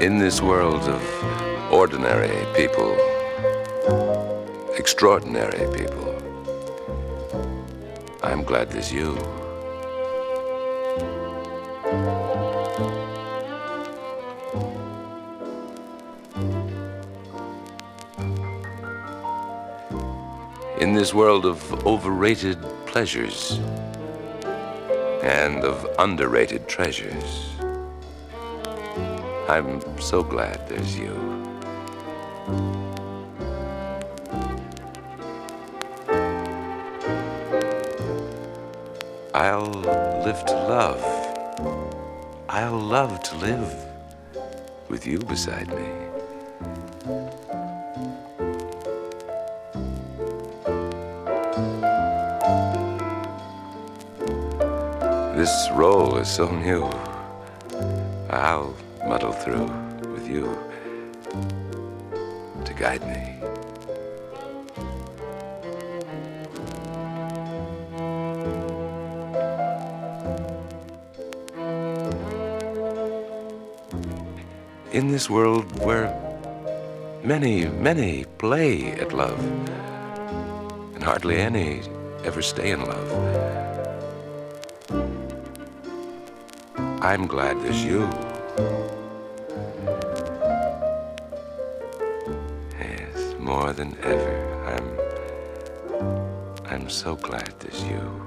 In this world of ordinary people, extraordinary people, I'm glad there's you. In this world of overrated pleasures and of underrated treasures, I'm so glad there's you. I'll live to love. I'll love to live with you beside me. This role is so new. I'll muddle through with you to guide me. In this world where many play at love, and hardly any ever stay in love, I'm glad there's you. Yes, more than ever, I'm so glad there's you.